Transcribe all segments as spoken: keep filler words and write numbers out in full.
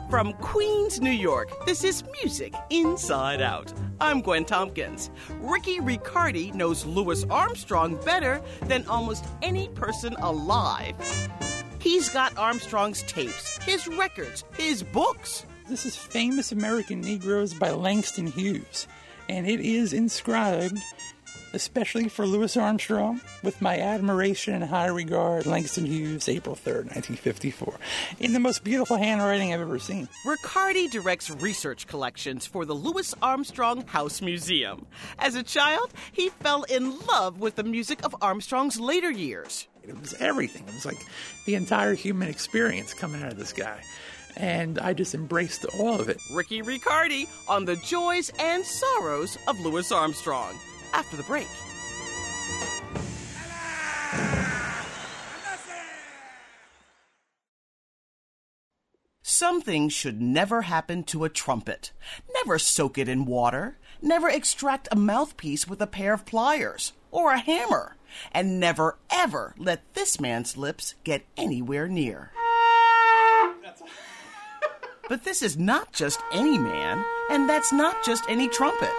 From Queens, New York, this is Music Inside Out. I'm Gwen Tompkins. Ricky Riccardi knows Louis Armstrong better than almost any person alive. He's got Armstrong's tapes, his records, his books. This is Famous American Negroes by Langston Hughes, and it is inscribed, especially for Louis Armstrong, with my admiration and high regard, Langston Hughes, April third, nineteen fifty-four, in the most beautiful handwriting I've ever seen. Riccardi directs research collections for the Louis Armstrong House Museum. As a child, he fell in love with the music of Armstrong's later years. It was everything. It was like the entire human experience coming out of this guy. And I just embraced all of it. Ricky Riccardi on the joys and sorrows of Louis Armstrong. After the break. Some things should never happen to a trumpet. Never soak it in water. Never extract a mouthpiece with a pair of pliers or a hammer. And never, ever let this man's lips get anywhere near. But this is not just any man, and that's not just any trumpet.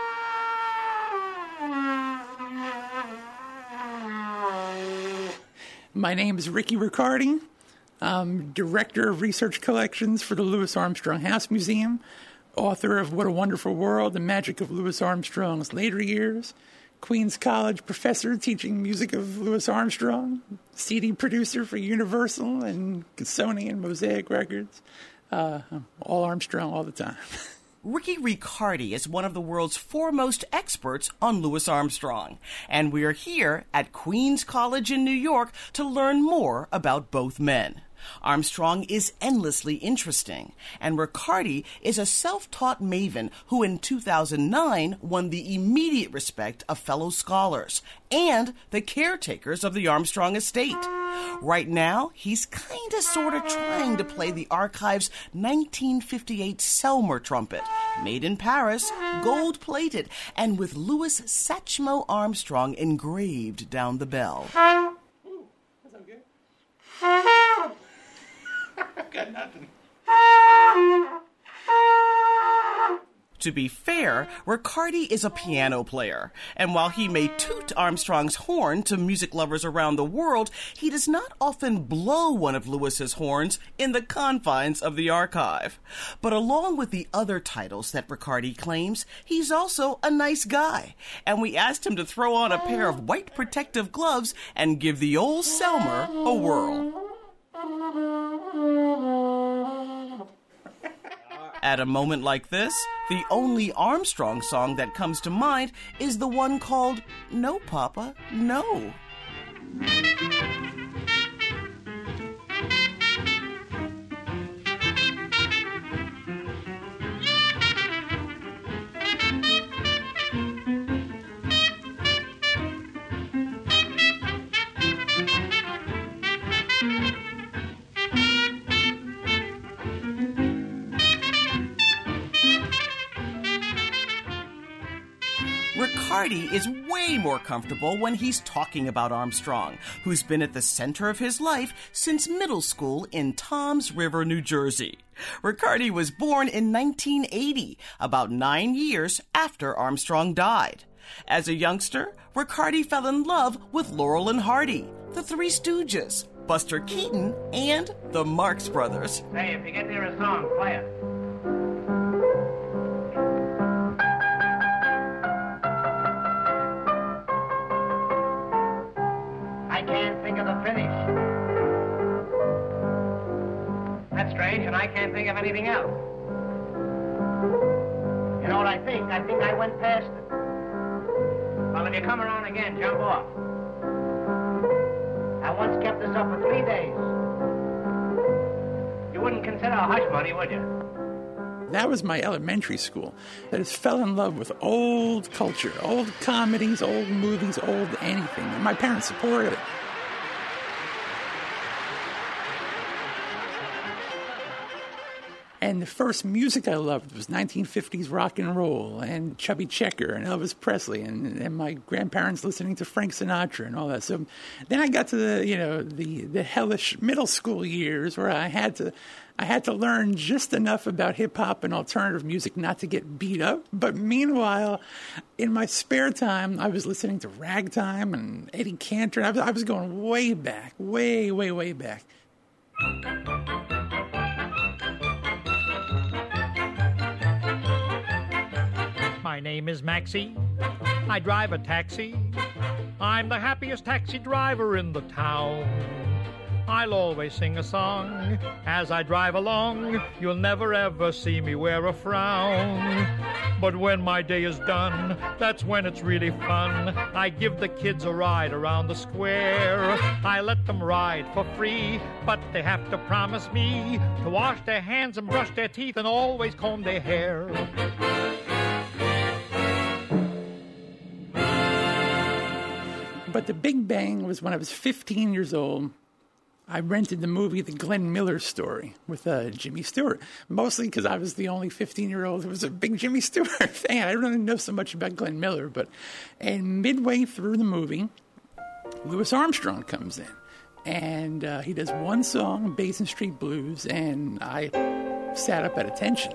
My name is Ricky Riccardi. I'm Director of Research Collections for the Louis Armstrong House Museum, author of What a Wonderful World, The Magic of Louis Armstrong's Later Years, Queens College professor teaching music of Louis Armstrong, C D producer for Universal and Sony and Mosaic Records. Uh, all Armstrong all the time. Ricky Riccardi is one of the world's foremost experts on Louis Armstrong, and we're here at Queens College in New York to learn more about both men. Armstrong is endlessly interesting, and Riccardi is a self-taught maven who in two thousand nine won the immediate respect of fellow scholars and the caretakers of the Armstrong estate. Right now, he's kinda sorta trying to play the archive's nineteen fifty-eight Selmer trumpet, made in Paris, gold-plated, and with Louis Satchmo Armstrong engraved down the bell. Ooh, that's not good. I've got nothing. To be fair, Riccardi is a piano player, and while he may toot Armstrong's horn to music lovers around the world, he does not often blow one of Louis's horns in the confines of the archive. But along with the other titles that Riccardi claims, he's also a nice guy, and we asked him to throw on a pair of white protective gloves and give the old Selmer a whirl. At a moment like this, the only Armstrong song that comes to mind is the one called No, Papa, No. Riccardi is way more comfortable when he's talking about Armstrong, who's been at the center of his life since middle school in Toms River, New Jersey. Riccardi was born in nineteen eighty, about nine years after Armstrong died. As a youngster, Riccardi fell in love with Laurel and Hardy, the Three Stooges, Buster Keaton, and the Marx Brothers. Hey, if you get near a song, play it. I can't think of the finish. That's strange, and I can't think of anything else. You know what I think? I think I went past it. Well, if you come around again, jump off. I once kept this up for three days. You wouldn't consider a hush money, would you? That was my elementary school. I just fell in love with old culture, old comedies, old movies, old anything. And my parents supported it. And the first music I loved was nineteen fifties rock and roll and Chubby Checker and Elvis Presley and, and my grandparents listening to Frank Sinatra and all that. So then I got to the, you know, the, the hellish middle school years where I had to I had to learn just enough about hip-hop and alternative music not to get beat up. But meanwhile, in my spare time, I was listening to ragtime and Eddie Cantor. I was, I was going way back, way, way, way back. My name is Maxie. I drive a taxi. I'm the happiest taxi driver in the town. I'll always sing a song as I drive along. You'll never ever see me wear a frown. But when my day is done, that's when it's really fun. I give the kids a ride around the square. I let them ride for free, but they have to promise me to wash their hands and brush their teeth and always comb their hair. But the big bang was when I was fifteen years old. I rented the movie The Glenn Miller Story with uh, Jimmy Stewart, mostly because I was the only fifteen-year-old who was a big Jimmy Stewart fan. I don't really know so much about Glenn Miller, but and midway through the movie, Louis Armstrong comes in, and uh, he does one song, Basin Street Blues, and I sat up at attention.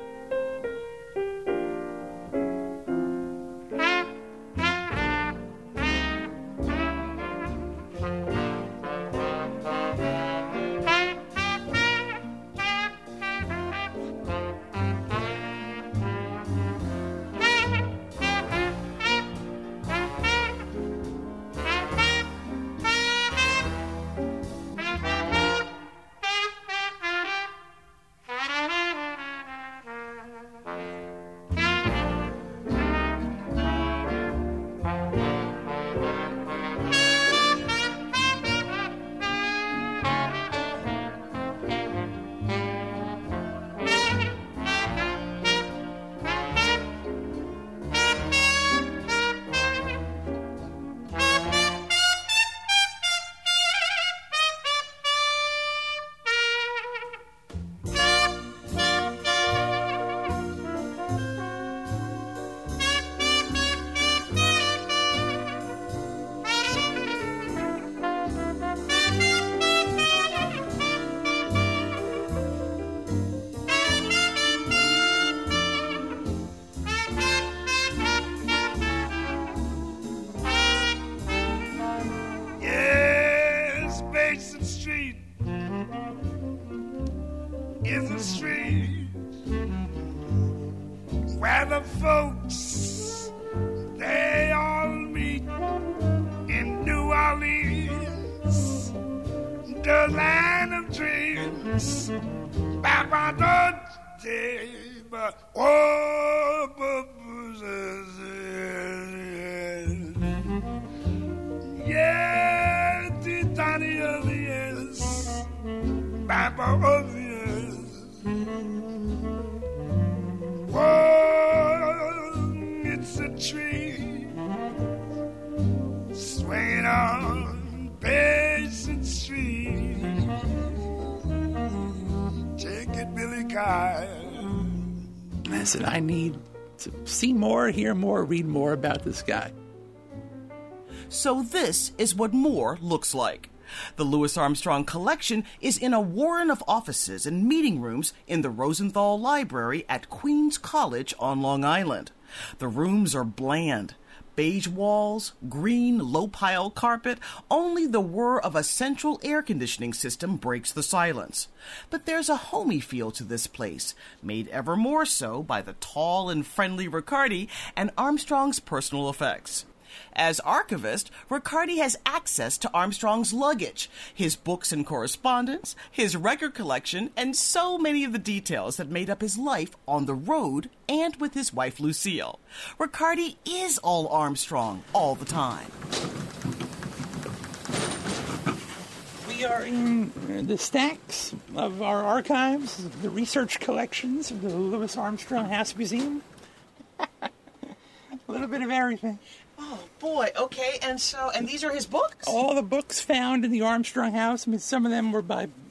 is a street where the folks, they all meet in New Orleans, the land of dreams. Papa don't but oh, yeah, the tiny Orleans, Papa Orleans. Oh, it's a tree swinging on Basin Street. Take it, Billy Kyle. I said, I need to see more, hear more, read more about this guy. So this is what more looks like. The Louis Armstrong collection is in a warren of offices and meeting rooms in the Rosenthal Library at Queens College on Long Island. The rooms are bland. Beige walls, green, low-pile carpet, only the whir of a central air conditioning system breaks the silence. But there's a homey feel to this place, made ever more so by the tall and friendly Riccardi and Armstrong's personal effects. As archivist, Riccardi has access to Armstrong's luggage, his books and correspondence, his record collection, and so many of the details that made up his life on the road and with his wife Lucille. Riccardi is all Armstrong all the time. We are in the stacks of our archives, the research collections of the Louis Armstrong House Museum. A little bit of everything. Oh, boy. Okay, and so, and these are his books? All the books found in the Armstrong house. I mean, some of them were by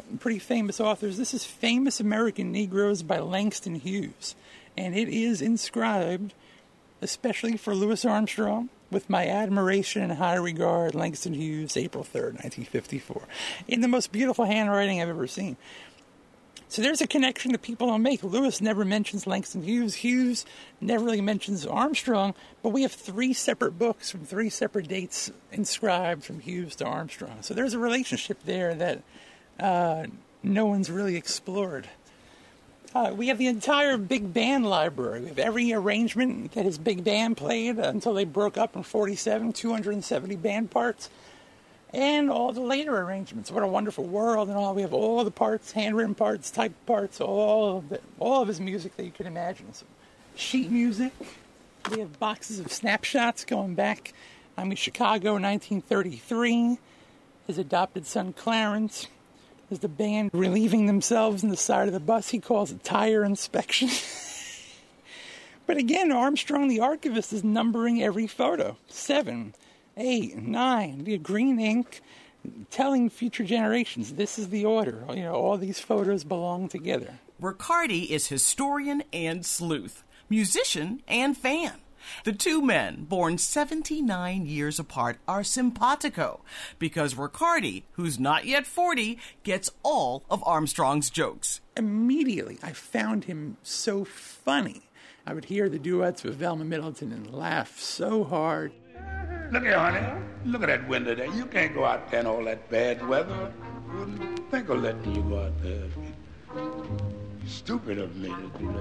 pretty famous authors. This is Famous American Negroes by Langston Hughes. And it is inscribed, especially for Louis Armstrong, with my admiration and high regard, Langston Hughes, April third, nineteen fifty-four. In the most beautiful handwriting I've ever seen. So there's a connection that people don't make. Louis never mentions Langston Hughes. Hughes never really mentions Armstrong. But we have three separate books from three separate dates inscribed from Hughes to Armstrong. So there's a relationship there that uh, no one's really explored. Uh, we have the entire big band library. We have every arrangement that his big band played until they broke up in forty-seven, two hundred seventy band parts. And all the later arrangements. What a Wonderful World and all. We have all the parts, handwritten parts, typed parts, all of it, all of his music that you can imagine. So, sheet music. We have boxes of snapshots going back. I mean, Chicago, nineteen thirty-three. His adopted son, Clarence. There's the band relieving themselves on the side of the bus. He calls it tire inspection. But again, Armstrong, the archivist, is numbering every photo. Seven. Eight, nine, the green ink, telling future generations this is the order. You know, all these photos belong together. Riccardi is historian and sleuth, musician and fan. The two men, born seventy-nine years apart, are simpatico because Riccardi, who's not yet forty, gets all of Armstrong's jokes. Immediately, I found him so funny. I would hear the duets with Velma Middleton and laugh so hard. Look here, honey. Look at that window there. You can't go out there in all that bad weather. Wouldn't think of letting you go out there. Stupid of me to do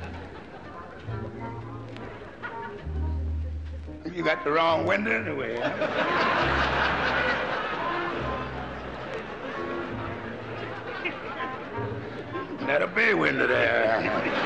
that. You got the wrong window anyway. Huh? That a bay window there.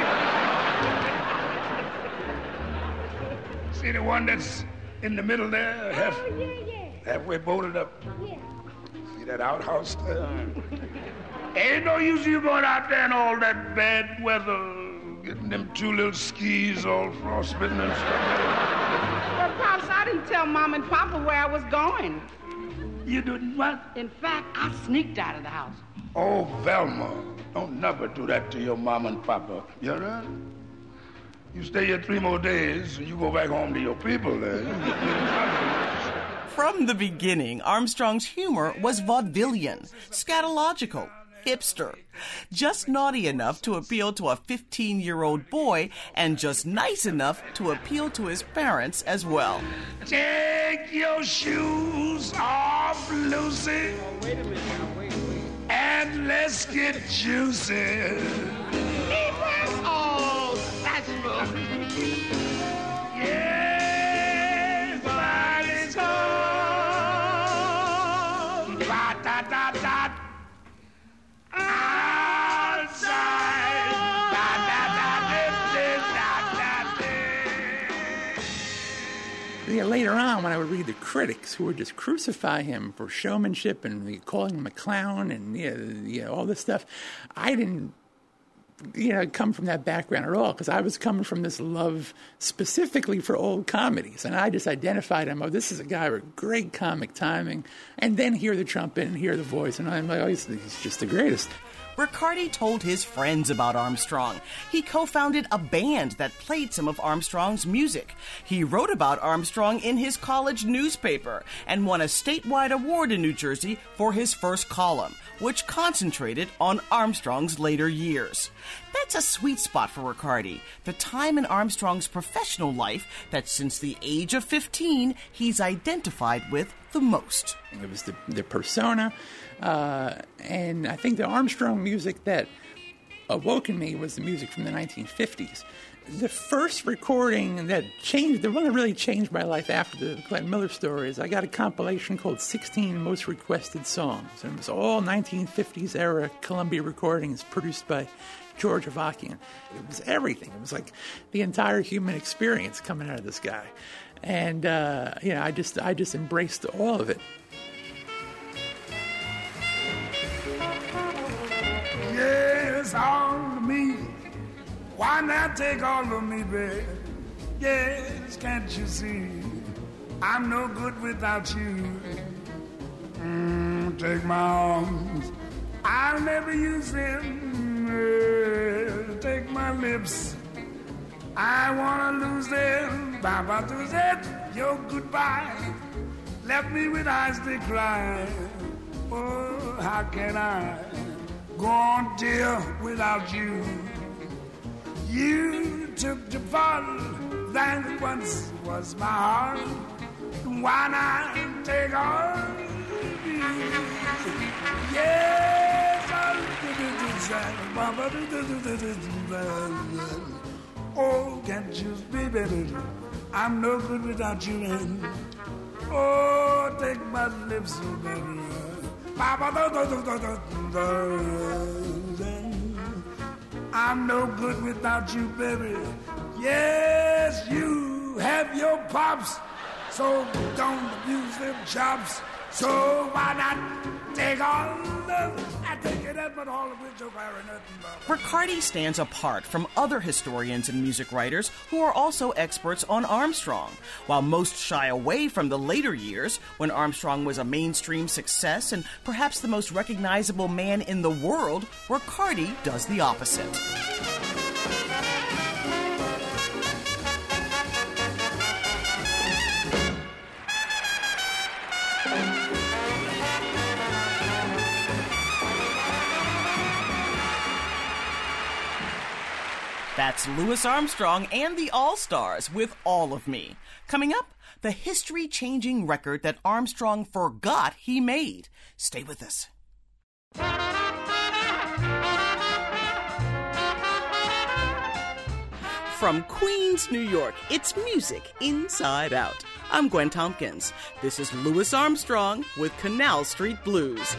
See the one that's in the middle there, half, oh, yeah, yeah. halfway bolted up. Yeah. See that outhouse there? Ain't no use you going out there in all that bad weather, getting them two little skis all frostbitten and stuff. Well, Pops, I didn't tell Mom and Papa where I was going. You didn't what? In fact, I sneaked out of the house. Oh, Velma, don't never do that to your mom and papa. You know? You stay here three more days, and you go back home to your people there. From the beginning, Armstrong's humor was vaudevillian, scatological, hipster. Just naughty enough to appeal to a fifteen-year-old boy, and just nice enough to appeal to his parents as well. Take your shoes off, Lucy. Oh, wait a minute now, wait, wait. And let's get juicy. Oh, that's Yeah, body's home. Da da da da. Outside. Da da da da da da da. Yeah, later on, when I would read the critics who would just crucify him for showmanship and calling him a clown and you know, you know, all this stuff, I didn't you know, come from that background at all, because I was coming from this love specifically for old comedies, and I just identified him, oh, this is a guy with great comic timing, and then hear the trumpet and hear the voice, and I'm like, oh, he's, he's just the greatest. Riccardi told his friends about Armstrong. He co-founded a band that played some of Armstrong's music. He wrote about Armstrong in his college newspaper and won a statewide award in New Jersey for his first column, which concentrated on Armstrong's later years. That's a sweet spot for Riccardi, the time in Armstrong's professional life that since the age of fifteen he's identified with the most. It was the, the persona, uh, and I think the Armstrong music that awoke in me was the music from the nineteen fifties. The first recording that changed, the one that really changed my life after the Glenn Miller story is I got a compilation called sixteen Most Requested Songs. And it was all nineteen fifties era Columbia recordings produced by George Avakian. It was everything. It was like the entire human experience coming out of this guy. And, uh, you know, I just, I just embraced all of it. Yes, all of me. Why not take all of me, babe? Yes, can't you see? I'm no good without you. Mm, take my arms I'll never use them uh, to take my lips. I wanna lose them. Baba to that your goodbye left me with eyes that cry. Oh, how can I go on, dear, without you? You took the part that once was my heart. Why not take on you? Yes, I'll oh, can't you be better? I'm no good without you, then. Oh, take my lips, oh, baby. I'm no good without you, baby. Yes, you have your pops, so don't abuse them chops. So why not take all the... I take it up, but all of which don't carry nothing but... Riccardi stands apart from other historians and music writers who are also experts on Armstrong. While most shy away from the later years, when Armstrong was a mainstream success and perhaps the most recognizable man in the world, Riccardi does the opposite. That's Louis Armstrong and the All-Stars with All of Me. Coming up, the history-changing record that Armstrong forgot he made. Stay with us. From Queens, New York, it's music inside out. I'm Gwen Tompkins. This is Louis Armstrong with Canal Street Blues.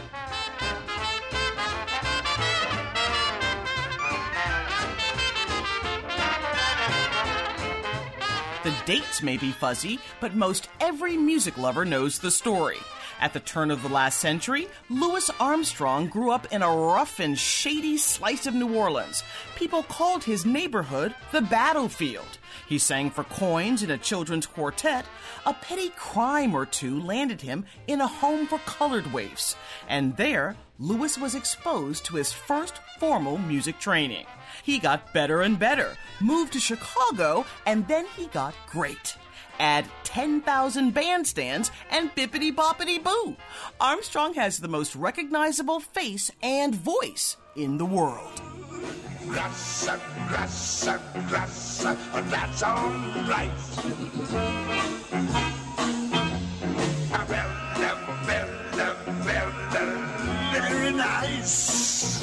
The dates may be fuzzy, but most every music lover knows the story. At the turn of the last century, Louis Armstrong grew up in a rough and shady slice of New Orleans. People called his neighborhood the battlefield. He sang for coins in a children's quartet. A petty crime or two landed him in a home for colored waifs. And there, Louis was exposed to his first formal music training. He got better and better, moved to Chicago, and then he got great. Add ten thousand bandstands and bippity-boppity-boo. Armstrong has the most recognizable face and voice in the world. Grassa, grassa, grassa, that's all right. Bella, bella, bella, very nice.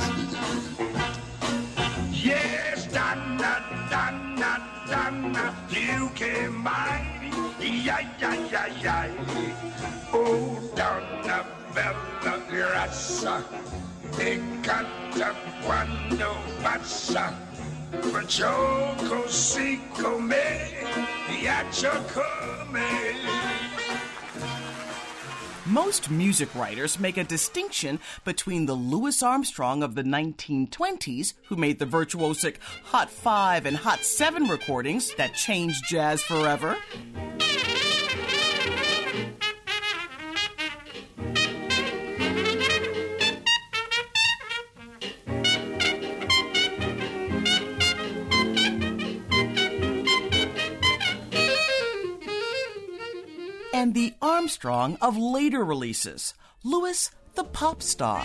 Yes, Donna, Donna, Donna, you came by. Yeah, yeah, yeah, yeah. Oh, Donna, bella, grassa. E canta quando passa, faccio così come piaccio come. Most music writers make a distinction between the Louis Armstrong of the nineteen twenties, who made the virtuosic Hot Five and Hot Seven recordings that changed jazz forever, and the Armstrong of later releases, Louis the Pop Star.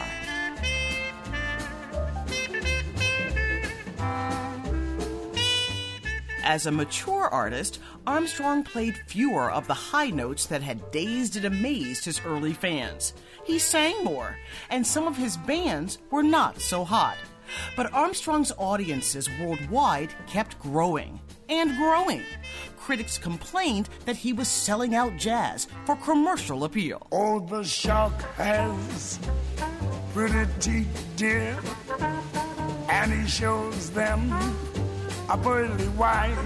As a mature artist, Armstrong played fewer of the high notes that had dazed and amazed his early fans. He sang more, and some of his bands were not so hot. But Armstrong's audiences worldwide kept growing and growing. Critics complained that he was selling out jazz for commercial appeal. Oh, the shark has pretty teeth, dear, and he shows them a pearly white.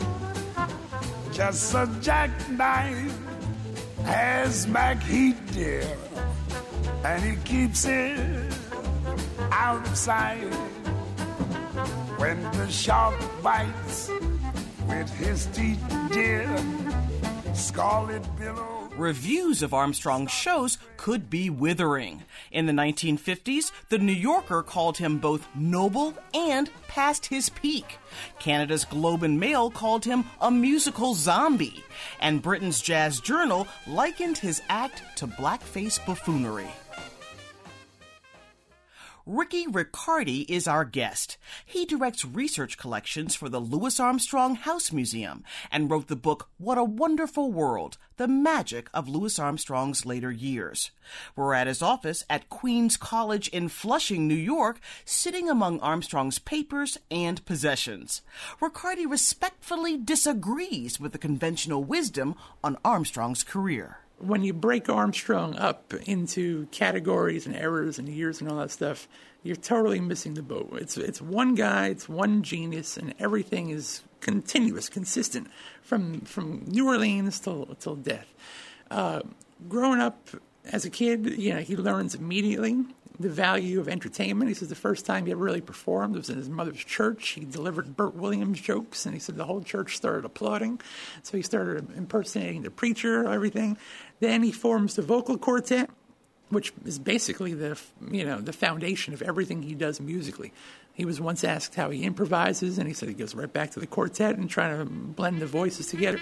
Just a jackknife has Mac Heat, dear, and he keeps it out of sight. When the shark bites with his teeth, dear, scarlet billows Reviews of Armstrong's shows could be withering. In the nineteen fifties, The New Yorker called him both noble and past his peak. Canada's Globe and Mail called him a musical zombie. And Britain's Jazz Journal likened his act to blackface buffoonery. Ricky Riccardi is our guest. He directs research collections for the Louis Armstrong House Museum and wrote the book What a Wonderful World, The Magic of Louis Armstrong's Later Years. We're at his office at Queens College in Flushing, New York, sitting among Armstrong's papers and possessions. Riccardi respectfully disagrees with the conventional wisdom on Armstrong's career. When you break Armstrong up into categories and eras and years and all that stuff, you're totally missing the boat. It's it's one guy, it's one genius, and everything is continuous, consistent from from New Orleans till till death. Uh, growing up as a kid, you know, he learns immediately the value of entertainment. He says the first time he ever really performed was in his mother's church. He delivered Burt Williams jokes, and he said the whole church started applauding. So he started impersonating the preacher, everything. Then he forms the vocal quartet, which is basically the, you know, the foundation of everything he does musically. He was once asked how he improvises, and he said he goes right back to the quartet and trying to blend the voices together.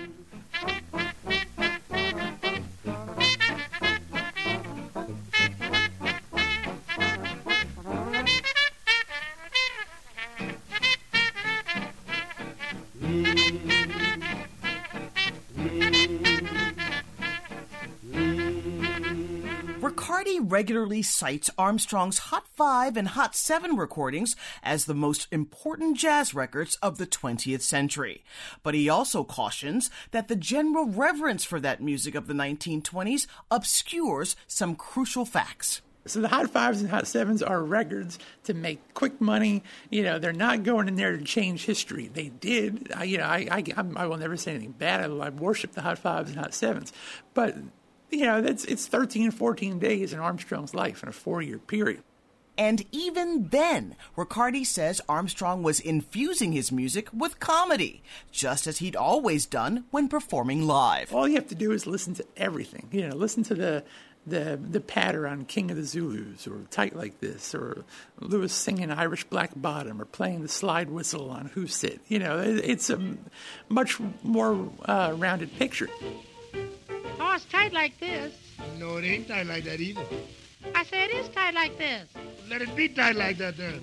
Riccardi regularly cites Armstrong's Hot Five and Hot Seven recordings as the most important jazz records of the twentieth century. But he also cautions that the general reverence for that music of the nineteen twenties obscures some crucial facts. So the Hot Fives and Hot Sevens are records to make quick money. You know, they're not going in there to change history. They did. I, you know, I, I, I will never say anything bad. I, I worship the Hot Fives and Hot Sevens. But, you know, that's it's thirteen, fourteen days in Armstrong's life in a four-year period. And even then, Riccardi says Armstrong was infusing his music with comedy, just as he'd always done when performing live. All you have to do is listen to everything. You know, listen to the the the patter on King of the Zulus, or Tight Like This, or Louis singing Irish Black Bottom, or playing the slide whistle on Who's It. You know, it's a much more uh, rounded picture. Oh, it's tight like this. No, it ain't tight like that either. I say it is tight like this. Let it be tight like that then.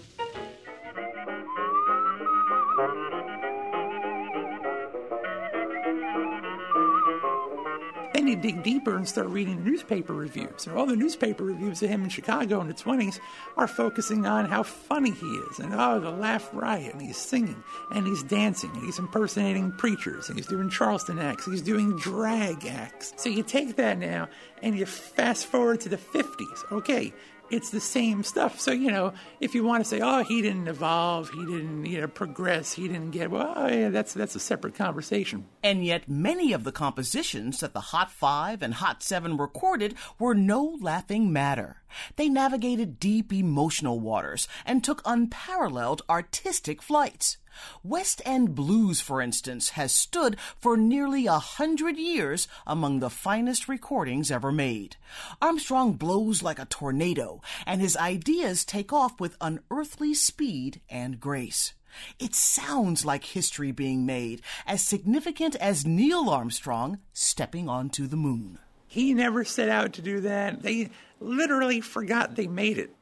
Then you dig deeper and start reading newspaper reviews. And all the newspaper reviews of him in Chicago in the twenties are focusing on how funny he is. And, oh, the laugh riot. And he's singing. And he's dancing. And he's impersonating preachers. And he's doing Charleston acts. He's doing drag acts. So you take that now and you fast forward to the fifties. Okay, it's the same stuff. So, you know, if you want to say, oh, he didn't evolve, he didn't, you know, progress, he didn't get, well, yeah, that's that's a separate conversation. And yet many of the compositions that the Hot Five and Hot Seven recorded were no laughing matter. They navigated deep emotional waters and took unparalleled artistic flights. West End Blues, for instance, has stood for nearly a hundred years among the finest recordings ever made. Armstrong blows like a tornado, and his ideas take off with unearthly speed and grace. It sounds like history being made, as significant as Neil Armstrong stepping onto the moon. He never set out to do that. They literally forgot they made it.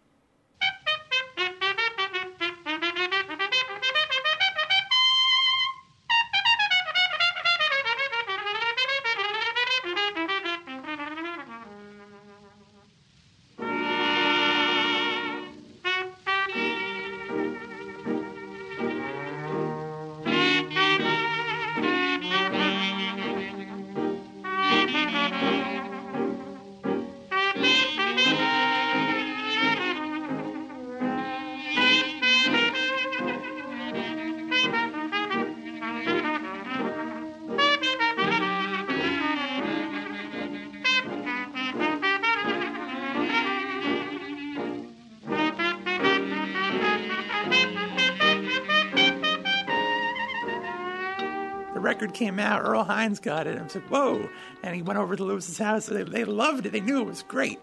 the record came out, Earl Hines got it. I was like, whoa. And he went over to Lewis's house. They, they loved it. They knew it was great.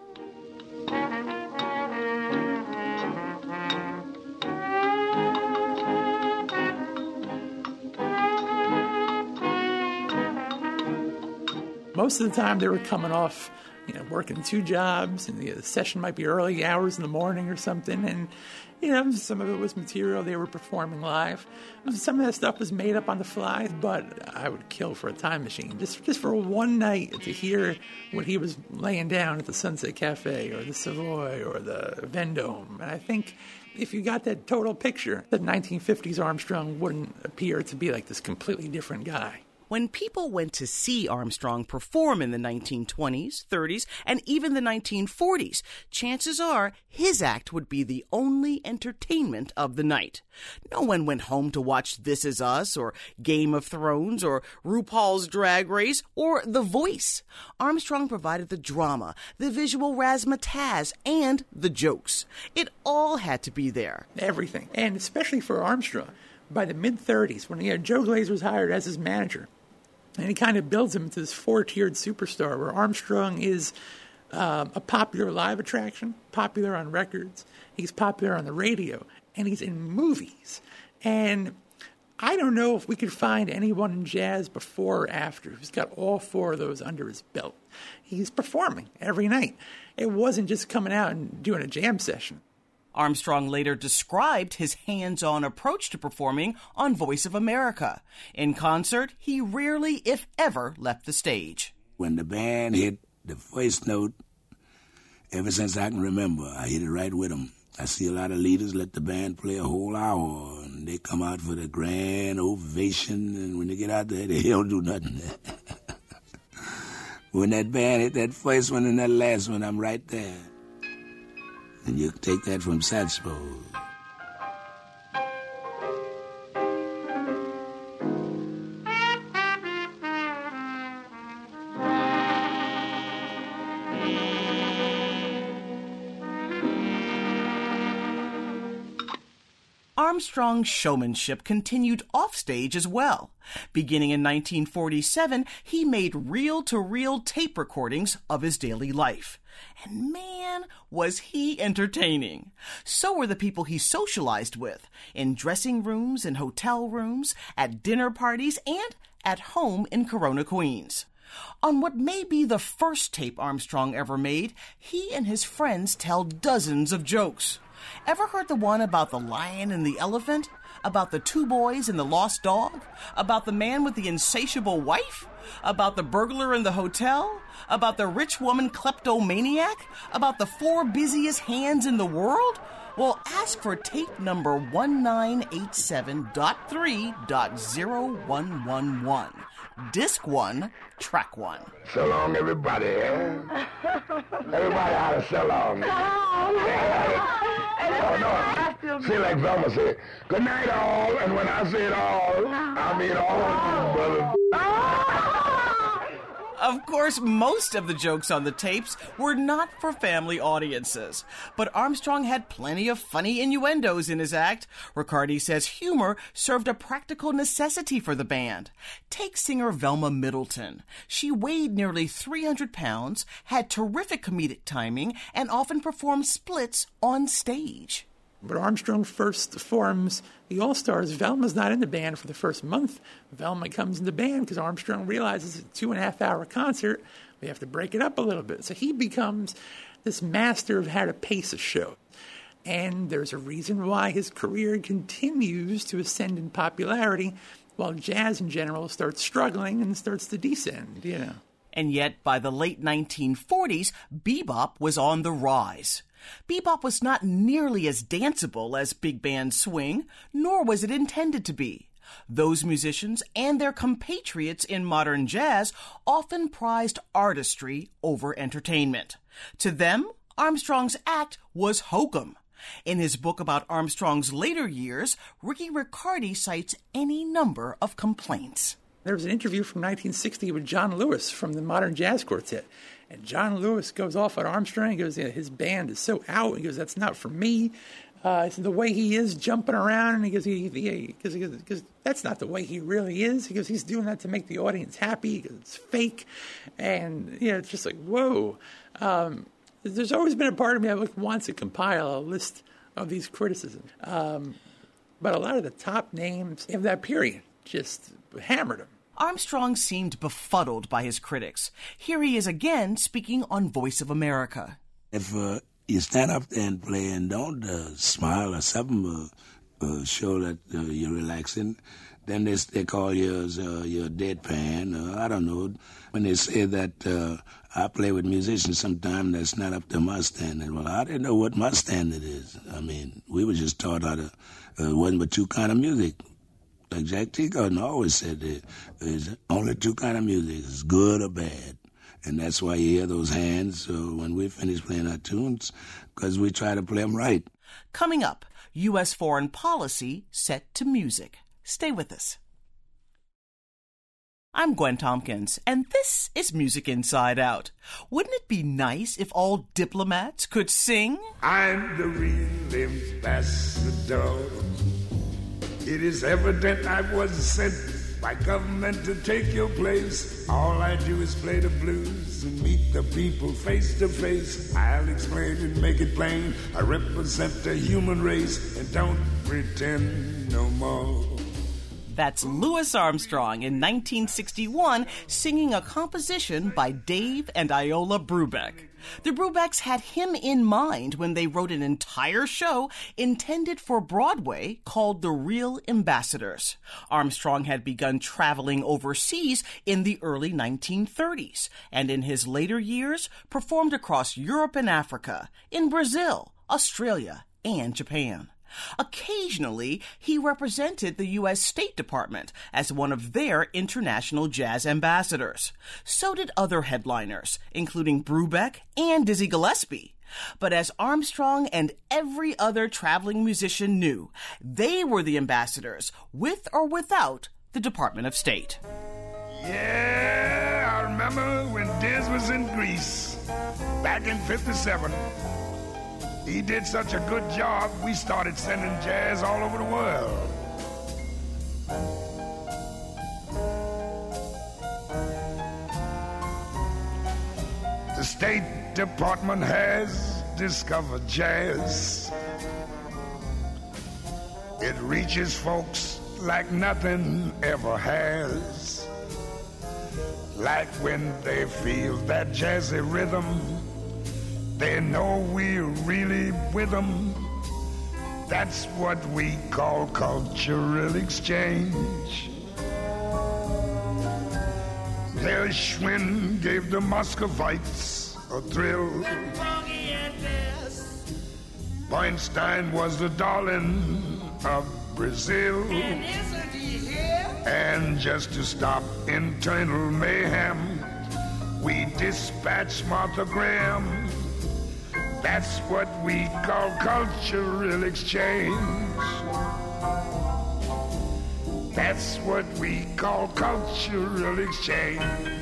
Most of the time they were coming off, you know, working two jobs, and the session might be early hours in the morning or something, and, you know, some of it was material they were performing live. Some of that stuff was made up on the fly, but I would kill for a time machine, just just for one night to hear what he was laying down at the Sunset Cafe or the Savoy or the Vendome. And I think if you got that total picture, the nineteen fifties Armstrong wouldn't appear to be like this completely different guy. When people went to see Armstrong perform in the nineteen twenties, thirties, and even the nineteen forties, chances are his act would be the only entertainment of the night. No one went home to watch This Is Us or Game of Thrones or RuPaul's Drag Race or The Voice. Armstrong provided the drama, the visual razzmatazz, and the jokes. It all had to be there. Everything. And especially for Armstrong. By the mid-thirties, when he had Joe Glazer was hired as his manager, and he kind of builds him into this four-tiered superstar where Armstrong is um, a popular live attraction, popular on records, he's popular on the radio, and he's in movies. And I don't know if we could find anyone in jazz before or after who's got all four of those under his belt. He's performing every night. It wasn't just coming out and doing a jam session. Armstrong later described his hands-on approach to performing on Voice of America. In concert, he rarely, if ever, left the stage. When the band hit the first note, ever since I can remember, I hit it right with them. I see a lot of leaders let the band play a whole hour, and they come out for the grand ovation, and when they get out there, they don't do nothing. When that band hit that first one and that last one, I'm right there. And you take that from Satchmo. Armstrong's showmanship continued offstage as well. Beginning in nineteen forty-seven, he made reel-to-reel tape recordings of his daily life. And man, was he entertaining. So were the people he socialized with, in dressing rooms, in hotel rooms, at dinner parties, and at home in Corona, Queens. On what may be the first tape Armstrong ever made, he and his friends tell dozens of jokes. Ever heard the one about the lion and the elephant? About the two boys and the lost dog? About the man with the insatiable wife? About the burglar in the hotel? About the rich woman kleptomaniac? About the four busiest hands in the world? Well, ask for tape number one nine eight seven dot three dot zero one one one. Disc one, track one. So long, everybody. Eh? Everybody ought to so long. Oh, no. See, like Velma said, good night, all. And when I say it all, I mean all of you, brother. Of course, most of the jokes on the tapes were not for family audiences, but Armstrong had plenty of funny innuendos in his act. Riccardi says humor served a practical necessity for the band. Take singer Velma Middleton. She weighed nearly three hundred pounds, had terrific comedic timing, and often performed splits on stage. When Armstrong first forms the All-Stars, Velma's not in the band for the first month. Velma comes in the band because Armstrong realizes it's a two-and-a-half-hour concert. We have to break it up a little bit. So he becomes this master of how to pace a show. And there's a reason why his career continues to ascend in popularity while jazz in general starts struggling and starts to descend, you know. And yet, by the late nineteen forties, bebop was on the rise. Bebop was not nearly as danceable as big band swing, nor was it intended to be. Those musicians and their compatriots in modern jazz often prized artistry over entertainment. To them, Armstrong's act was hokum. In his book about Armstrong's later years, Ricky Riccardi cites any number of complaints. There was an interview from nineteen sixty with John Lewis from the Modern Jazz Quartet. And John Lewis goes off on Armstrong. He goes, yeah, his band is so out. He goes, that's not for me. Uh, he said the way he is jumping around, and he goes, he, he, because he, because that's not the way he really is. He goes, he's doing that to make the audience happy. Because it's fake, and you know, it's just like whoa. Um, there's always been a part of me that like, wants to compile a list of these criticisms, um, but a lot of the top names of that period just hammered him. Armstrong seemed befuddled by his critics. Here he is again speaking on Voice of America. If uh, you stand up there and play and don't uh, smile or something, uh, uh, show that uh, you're relaxing, then they, they call you uh, your deadpan. Uh, I don't know. When they say that uh, I play with musicians sometimes, that's not up to my standard. Well, I didn't know what my standard is. I mean, we were just taught how to, uh, wasn't but two kind of music. Like Jack Teagarden always said, that there's only two kind of music, it's good or bad. And that's why you hear those hands uh, when we finish playing our tunes, because we try to play them right. Coming up, U S foreign policy set to music. Stay with us. I'm Gwen Tompkins, and this is Music Inside Out. Wouldn't it be nice if all diplomats could sing? I'm the real ambassador. It is evident I was sent by government to take your place. All I do is play the blues and meet the people face to face. I'll explain and make it plain. I represent the human race and don't pretend no more. That's Louis Armstrong in nineteen sixty-one singing a composition by Dave and Iola Brubeck. The Brubecks had him in mind when they wrote an entire show intended for Broadway called The Real Ambassadors. Armstrong had begun traveling overseas in the early nineteen thirties, and in his later years performed across Europe and Africa, in Brazil, Australia, and Japan. Occasionally, he represented the U S State Department as one of their international jazz ambassadors. So did other headliners, including Brubeck and Dizzy Gillespie. But as Armstrong and every other traveling musician knew, they were the ambassadors, with or without the Department of State. Yeah, I remember when Diz was in Greece back in fifty-seven. He did such a good job, we started sending jazz all over the world. The State Department has discovered jazz. It reaches folks like nothing ever has. Like when they feel that jazzy rhythm, they know we're really with them. That's what we call cultural exchange. Gershwin gave the Muscovites a thrill. Bernstein was the darling of Brazil. And just to stop internal mayhem, we dispatched Martha Graham. That's what we call cultural exchange. That's what we call cultural exchange.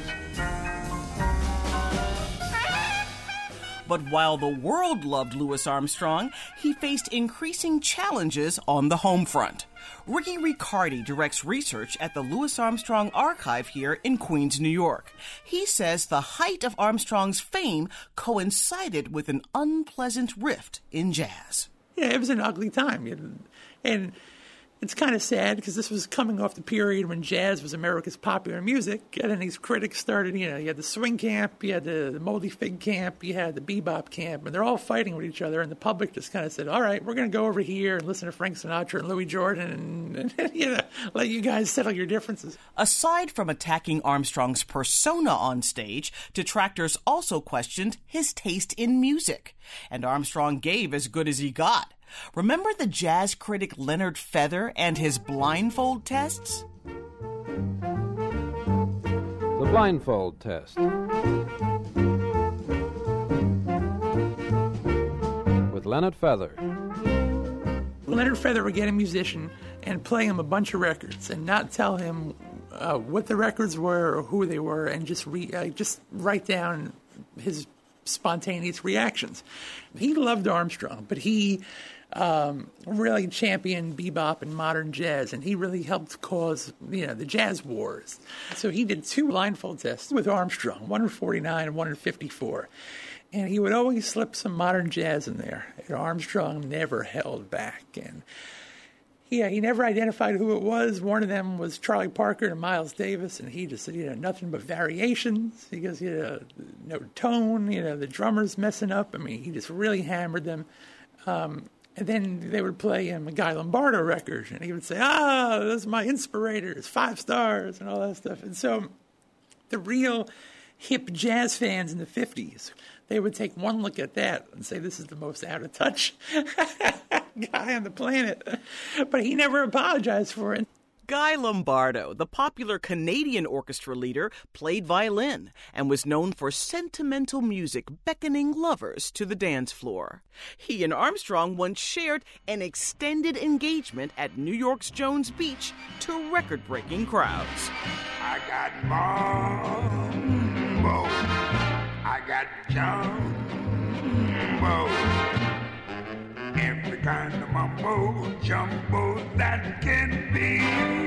But while the world loved Louis Armstrong, he faced increasing challenges on the home front. Ricky Riccardi directs research at the Louis Armstrong Archive here in Queens, New York. He says the height of Armstrong's fame coincided with an unpleasant rift in jazz. Yeah, it was an ugly time. And it's kind of sad because this was coming off the period when jazz was America's popular music. And then these critics started, you know, you had the swing camp, you had the, the Moldy Fig camp, you had the bebop camp, and they're all fighting with each other. And the public just kind of said, all right, we're going to go over here and listen to Frank Sinatra and Louis Jordan and, and you know, let you guys settle your differences. Aside from attacking Armstrong's persona on stage, detractors also questioned his taste in music. And Armstrong gave as good as he got. Remember the jazz critic Leonard Feather and his blindfold tests? The blindfold test. With Leonard Feather. Leonard Feather would get a musician and play him a bunch of records and not tell him uh, what the records were or who they were, and just re- uh, just write down his spontaneous reactions. He loved Armstrong, but he um, really championed bebop and modern jazz, and he really helped cause, you know, the jazz wars. So he did two blindfold tests with Armstrong, one in forty-nine and one in fifty-four. And he would always slip some modern jazz in there. And Armstrong never held back. And yeah, he never identified who it was. One of them was Charlie Parker and Miles Davis, and he just said, you know, nothing but variations. He goes, you know, no tone, you know, the drummer's messing up. I mean, he just really hammered them. Um, and then they would play him a Guy Lombardo record, and he would say, ah, those are my inspirators, five stars, and all that stuff. And so the real hip jazz fans in the fifties, they would take one look at that and say, this is the most out of touch guy on the planet. But he never apologized for it. Guy Lombardo, the popular Canadian orchestra leader, played violin and was known for sentimental music beckoning lovers to the dance floor. He and Armstrong once shared an extended engagement at New York's Jones Beach to record-breaking crowds. I got mambo, I got jumbo, every kind of mambo jumbo that can be.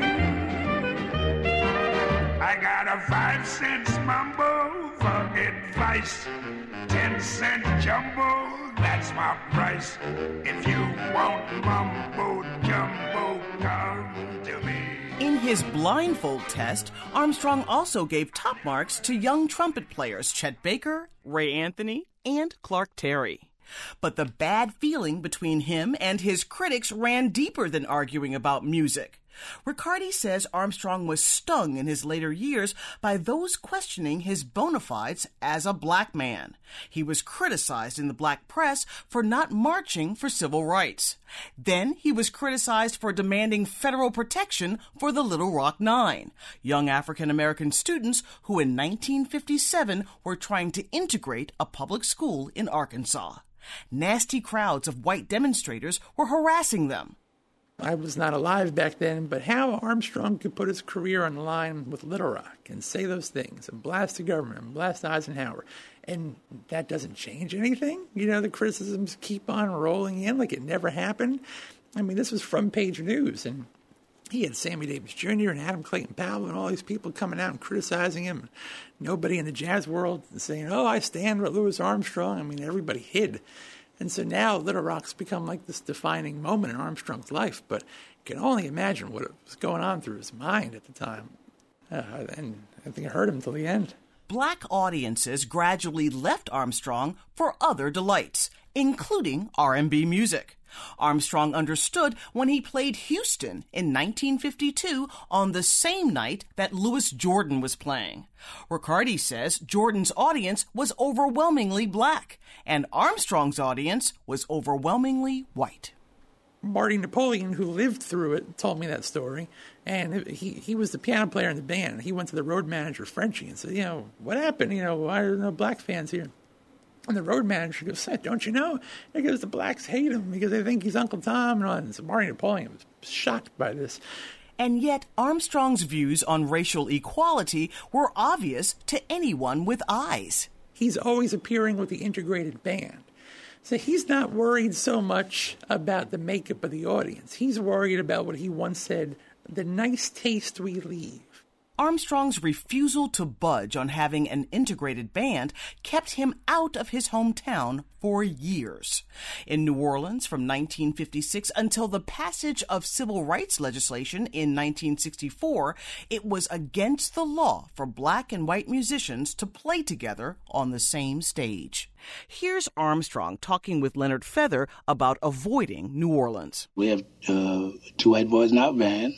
I got a five cents mambo for advice, ten cent jumbo, that's my price. If you want mambo jumbo, come to me. In his blindfold test, Armstrong also gave top marks to young trumpet players Chet Baker, Ray Anthony, and Clark Terry. But the bad feeling between him and his critics ran deeper than arguing about music. Riccardi says Armstrong was stung in his later years by those questioning his bona fides as a black man. He was criticized in the black press for not marching for civil rights. Then he was criticized for demanding federal protection for the Little Rock Nine, young African-American students who in nineteen fifty-seven were trying to integrate a public school in Arkansas. Nasty crowds of white demonstrators were harassing them. I was not alive back then, but how Armstrong could put his career on the line with Little Rock and say those things and blast the government and blast Eisenhower, and that doesn't change anything? You know, the criticisms keep on rolling in like it never happened. I mean, this was front page news, and he had Sammy Davis Junior and Adam Clayton Powell and all these people coming out and criticizing him. Nobody in the jazz world saying, oh, I stand with Louis Armstrong. I mean, everybody hid. And so now Little Rock's become like this defining moment in Armstrong's life. But you can only imagine what was going on through his mind at the time. Uh, and I think it hurt him until the end. Black audiences gradually left Armstrong for other delights, including R and B music. Armstrong understood when he played Houston in nineteen fifty-two on the same night that Louis Jordan was playing. Riccardi says Jordan's audience was overwhelmingly black, and Armstrong's audience was overwhelmingly white. Marty Napoleon, who lived through it, told me that story, and he, he was the piano player in the band. He went to the road manager, Frenchie, and said, you know, what happened? You know, why are there no black fans here? And the road manager goes, don't you know? He goes, the blacks hate him because they think he's Uncle Tom. And, all. and so Marty Napoleon was shocked by this. And yet Armstrong's views on racial equality were obvious to anyone with eyes. He's always appearing with the integrated band. So he's not worried so much about the makeup of the audience. He's worried about what he once said, the nice taste we leave. Armstrong's refusal to budge on having an integrated band kept him out of his hometown for years. In New Orleans from nineteen fifty-six until the passage of civil rights legislation in nineteen sixty-four, it was against the law for black and white musicians to play together on the same stage. Here's Armstrong talking with Leonard Feather about avoiding New Orleans. We have uh, two white boys in our band,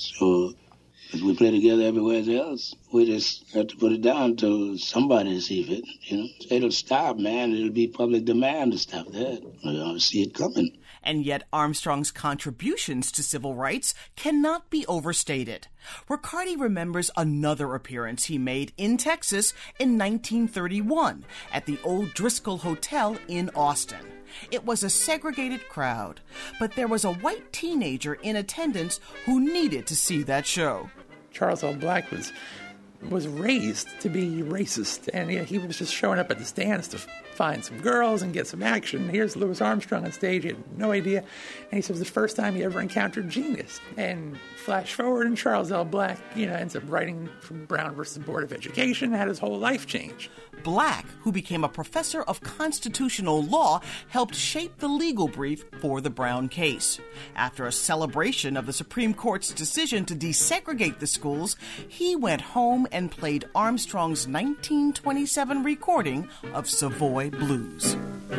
so as we play together everywhere else, we just have to put it down until somebody sees it. You know, it'll stop, man. It'll be public demand to stop that. I don't see it coming. And yet Armstrong's contributions to civil rights cannot be overstated. Riccardi remembers another appearance he made in Texas in nineteen thirty-one at the old Driscoll Hotel in Austin. It was a segregated crowd, but there was a white teenager in attendance who needed to see that show. Charles L. Black was was raised to be racist, and you know, he was just showing up at the stands to find some girls and get some action. Here's Louis Armstrong on stage. He had no idea. And he says the first time he ever encountered genius. And flash forward, and Charles L. Black, you know, ends up writing for Brown versus Board of Education, had his whole life change. Black, who became a professor of constitutional law, helped shape the legal brief for the Brown case. After a celebration of the Supreme Court's decision to desegregate the schools, he went home and played Armstrong's nineteen twenty-seven recording of Savoy Blues.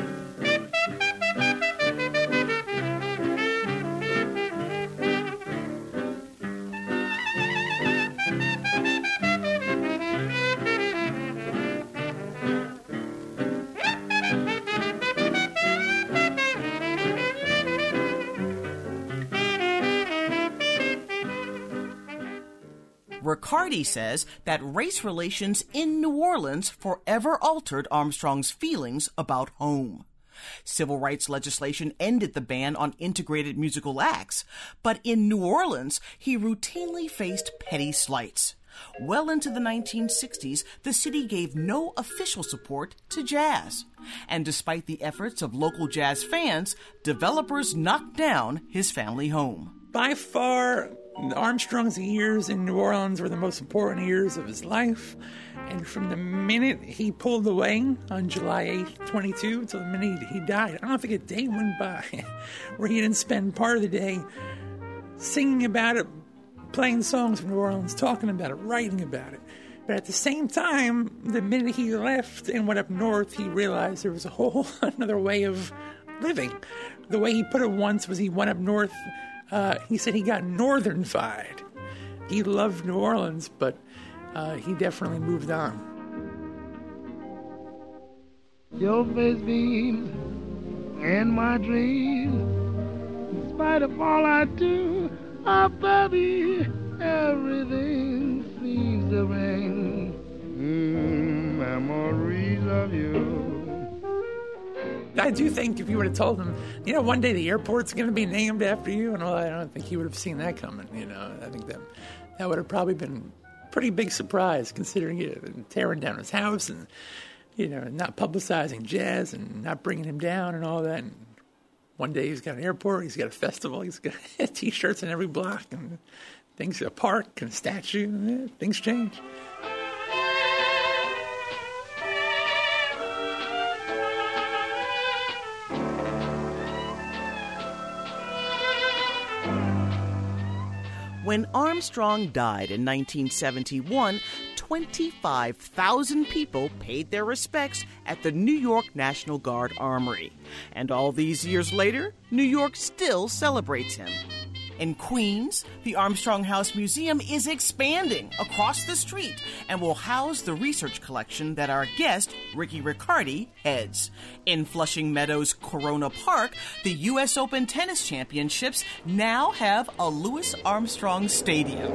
Riccardi says that race relations in New Orleans forever altered Armstrong's feelings about home. Civil rights legislation ended the ban on integrated musical acts, but in New Orleans, he routinely faced petty slights. Well into the nineteen sixties, the city gave no official support to jazz. And despite the efforts of local jazz fans, developers knocked down his family home. By far, Armstrong's years in New Orleans were the most important years of his life. And from the minute he pulled away on July eighth, twenty-two, until the minute he died, I don't think a day went by where he didn't spend part of the day singing about it, playing songs from New Orleans, talking about it, writing about it. But at the same time, the minute he left and went up north, he realized there was a whole another way of living. The way he put it once was he went up north. Uh, he said he got northern-fied. He loved New Orleans, but uh, he definitely moved on. Your face beams in my dreams, in spite of all I do, oh baby, everything seems to ring. Mm, memories of you. I do think if you would have told him, you know, one day the airport's going to be named after you, and all, I don't think he would have seen that coming. You know, I think that that would have probably been a pretty big surprise, considering it, tearing down his house and, you know, not publicizing jazz and not bringing him down and all that. And one day he's got an airport, he's got a festival, he's got T-shirts in every block, and things, a park and a statue, and yeah, things change. When Armstrong died in nineteen seventy-one, twenty-five thousand people paid their respects at the New York National Guard Armory. And all these years later, New York still celebrates him. In Queens, the Armstrong House Museum is expanding across the street and will house the research collection that our guest, Ricky Riccardi, heads. In Flushing Meadows Corona Park, the U S Open Tennis Championships now have a Louis Armstrong Stadium.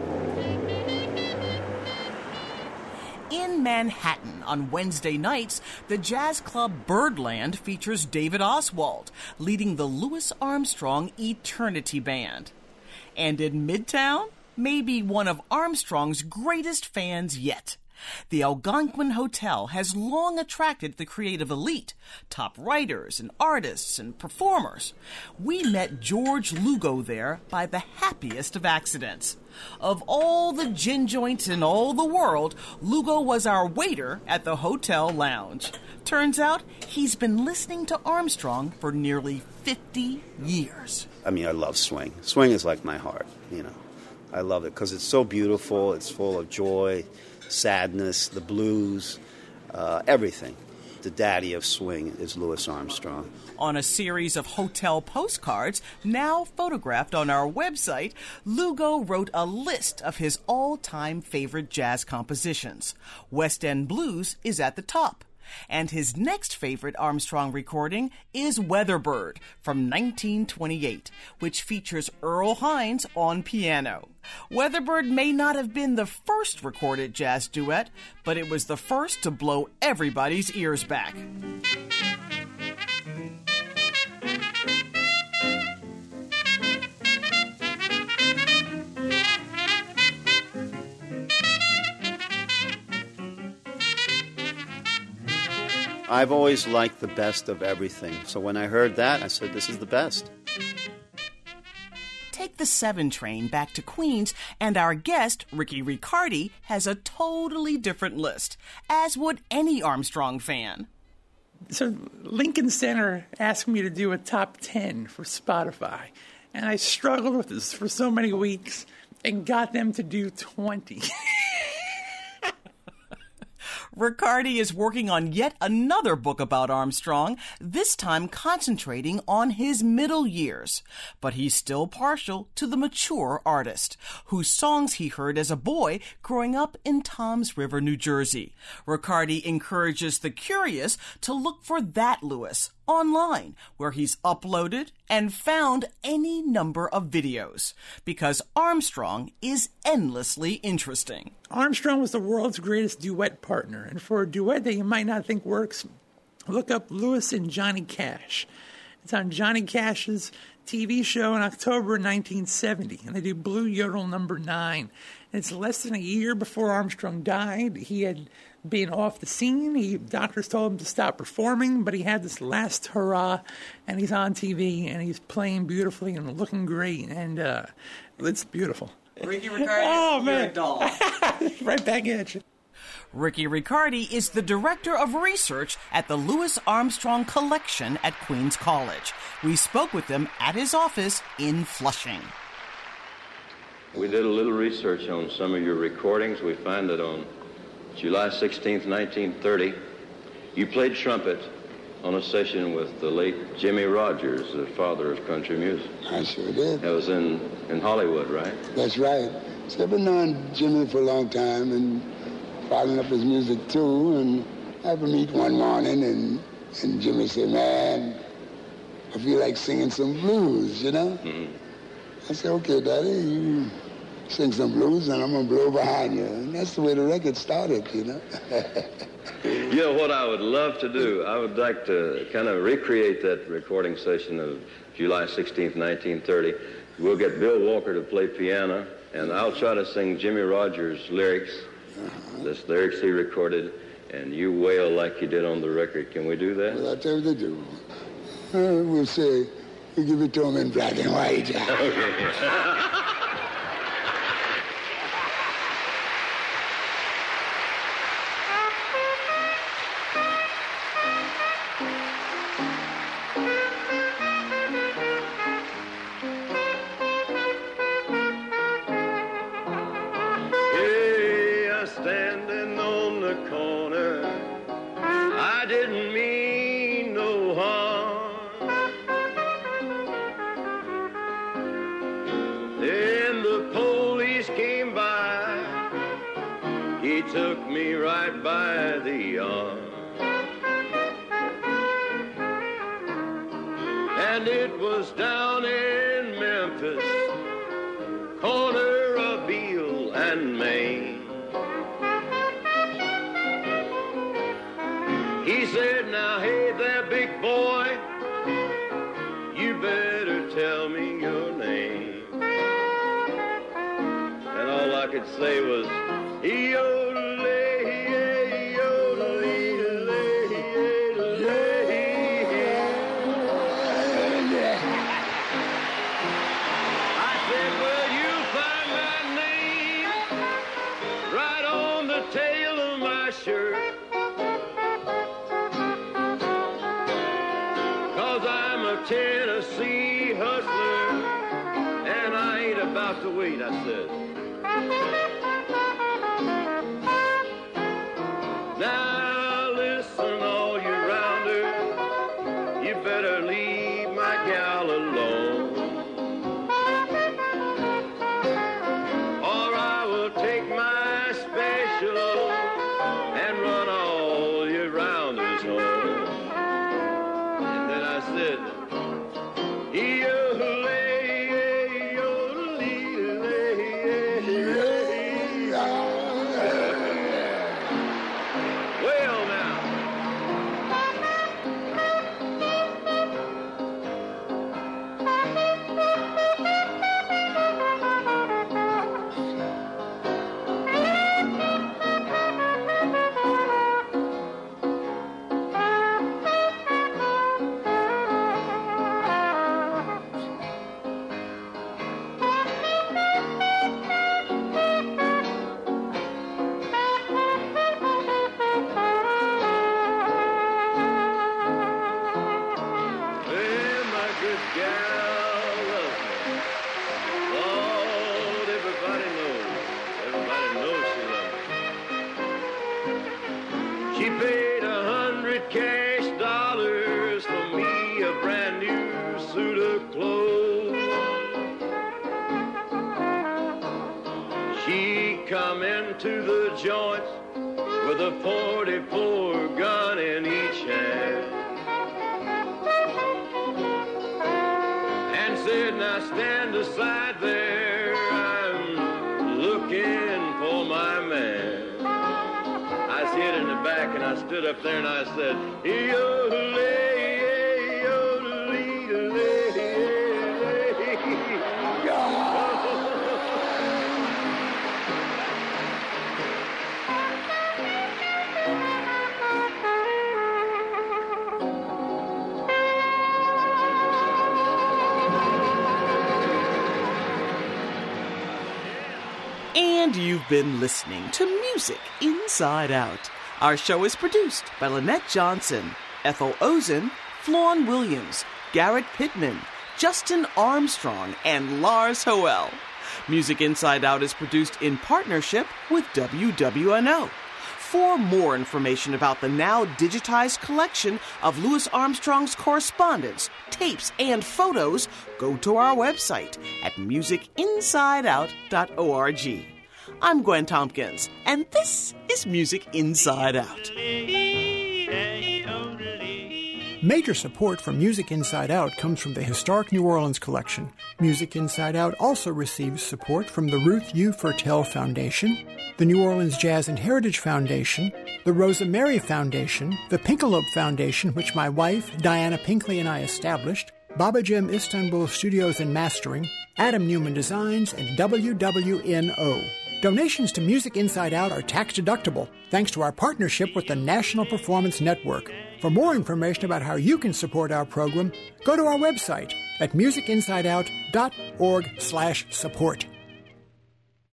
In Manhattan on Wednesday nights, the jazz club Birdland features David Oswald, leading the Louis Armstrong Eternity Band. And in Midtown, maybe one of Armstrong's greatest fans yet. The Algonquin Hotel has long attracted the creative elite, top writers and artists and performers. We met George Lugo there by the happiest of accidents. Of all the gin joints in all the world, Lugo was our waiter at the hotel lounge. Turns out he's been listening to Armstrong for nearly fifty years. I mean, I love swing. Swing is like my heart, you know. I love it because it's so beautiful. It's full of joy, sadness, the blues, uh, everything. The daddy of swing is Louis Armstrong. On a series of hotel postcards, now photographed on our website, Lugo wrote a list of his all-time favorite jazz compositions. West End Blues is at the top. And his next favorite Armstrong recording is Weatherbird from nineteen twenty-eight, which features Earl Hines on piano. Weatherbird may not have been the first recorded jazz duet, but it was the first to blow everybody's ears back. I've always liked the best of everything. So when I heard that, I said, this is the best. Take the seven train back to Queens, and our guest, Ricky Riccardi, has a totally different list, as would any Armstrong fan. So Lincoln Center asked me to do a top ten for Spotify, and I struggled with this for so many weeks and got them to do twenty. Riccardi is working on yet another book about Armstrong, this time concentrating on his middle years. But he's still partial to the mature artist, whose songs he heard as a boy growing up in Toms River, New Jersey. Riccardi encourages the curious to look for that Lewis online, where he's uploaded and found any number of videos, because Armstrong is endlessly interesting. Armstrong was the world's greatest duet partner, and for a duet that you might not think works, look up Lewis and Johnny Cash. It's on Johnny Cash's T V show in October nineteen seventy, and they do Blue Yodel number nine. And it's less than a year before Armstrong died. He had been off the scene. He, doctors told him to stop performing, but he had this last hurrah, and he's on T V, and he's playing beautifully and looking great, and uh, it's beautiful. Ricky Riccardi, oh, man. you're a doll. Right back at you. Ricky Riccardi is the director of research at the Louis Armstrong Collection at Queens College. We spoke with him at his office in Flushing. We did a little research on some of your recordings. We find that on July sixteenth, nineteen thirty, you played trumpet on a session with the late Jimmy Rogers, the father of country music. I sure did. That was in, in Hollywood, right? That's right. So I've been knowing Jimmy for a long time and following up his music too. And I have a meet one morning, and, and Jimmy said, man, I feel like singing some blues, you know? Mm-hmm. I said, okay, Daddy, you sing some blues and I'm going to blow behind you. And that's the way the record started, you know? You know what I would love to do? I would like to kind of recreate that recording session of July sixteenth, nineteen thirty. We'll get Bill Walker to play piano, and I'll try to sing Jimmy Rogers' lyrics, uh-huh. This lyrics he recorded, and you wail like you did on the record. Can we do that? Well, I'll tell you to do. Uh, we'll say, we give it to him in black and white. Okay. Took me right by the arm, and it was down in Memphis, corner of Beale and Main. He said, now hey there, big boy, you better tell me your name. And all I could say was, yo. Tennessee hustler, and I ain't about to wait, I said. Now listen, all you rounders, you better leave my gal alone, or I will take my special and run all you rounders home. And then I said, paid a hundred cash dollars for me a brand new suit of clothes. She come into the joints with a forty-four gun in each hand and said, now stand aside there, I'm looking for my man. I was hid in the back and I stood up there and I said, yodelay, yodelay, And you've been listening to Music Inside Out. Our show is produced by Lynette Johnson, Ethel Ozen, Flawn Williams, Garrett Pittman, Justin Armstrong, and Lars Hoel. Music Inside Out is produced in partnership with W W N O. For more information about the now digitized collection of Louis Armstrong's correspondence, tapes, and photos, go to our website at music inside out dot org. I'm Gwen Tompkins, and this is Music Inside Out. Major support for Music Inside Out comes from the Historic New Orleans Collection. Music Inside Out also receives support from the Ruth U. Fertel Foundation, the New Orleans Jazz and Heritage Foundation, the Rosa Mary Foundation, the Pinkalope Foundation, which my wife, Diana Pinkley, and I established, Baba Jem Istanbul Studios and Mastering, Adam Newman Designs, and W W N O. Donations to Music Inside Out are tax-deductible, thanks to our partnership with the National Performance Network. For more information about how you can support our program, go to our website at music inside out dot org slash support.